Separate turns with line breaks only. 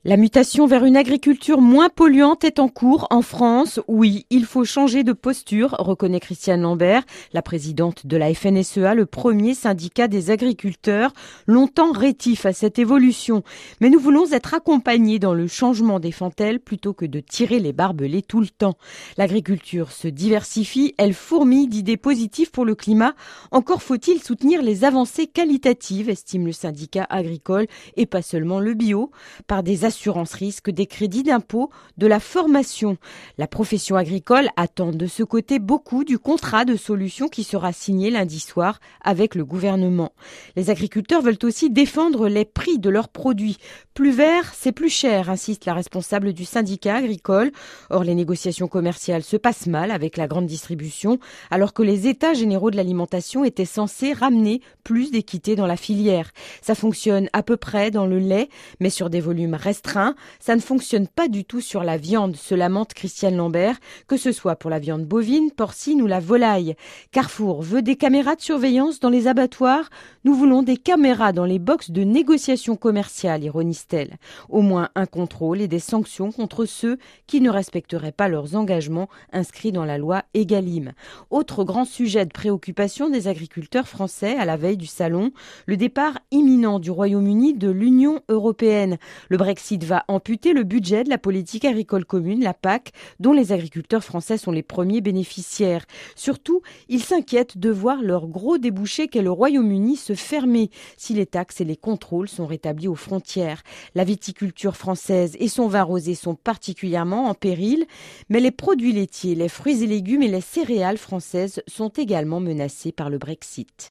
La mutation vers une agriculture moins polluante est en cours en France. Oui, il faut changer de posture, reconnaît Christiane Lambert, la présidente de la FNSEA, le premier syndicat des agriculteurs, longtemps rétif à cette évolution. Mais nous voulons être accompagnés dans le changement, défend-elle, plutôt que de tirer les barbelés tout le temps. L'agriculture se diversifie, elle fourmille d'idées positives pour le climat. Encore faut-il soutenir les avancées qualitatives, estime le syndicat agricole, et pas seulement le bio, par des assurance risque, des crédits d'impôt, de la formation. La profession agricole attend de ce côté beaucoup du contrat de solution qui sera signé lundi soir avec le gouvernement. Les agriculteurs veulent aussi défendre les prix de leurs produits. Plus vert, c'est plus cher, insiste la responsable du syndicat agricole. Or, les négociations commerciales se passent mal avec la grande distribution, alors que les états généraux de l'alimentation étaient censés ramener plus d'équité dans la filière. Ça fonctionne à peu près dans le lait, mais sur des volumes restreints. Ça ne fonctionne pas du tout sur la viande, se lamente Christiane Lambert, que ce soit pour la viande bovine, porcine ou la volaille. Carrefour veut des caméras de surveillance dans les abattoirs. Nous voulons des caméras dans les boxes de négociation commerciale, ironise-t-elle. Au moins un contrôle et des sanctions contre ceux qui ne respecteraient pas leurs engagements inscrits dans la loi Egalim. Autre grand sujet de préoccupation des agriculteurs français à la veille du salon, le départ imminent du Royaume-Uni de l'Union européenne. Le Brexit va amputer le budget de la politique agricole commune, la PAC, dont les agriculteurs français sont les premiers bénéficiaires. Surtout, ils s'inquiètent de voir leur gros débouché qu'est le Royaume-Uni se fermer si les taxes et les contrôles sont rétablis aux frontières. La viticulture française et son vin rosé sont particulièrement en péril, mais les produits laitiers, les fruits et légumes et les céréales françaises sont également menacés par le Brexit.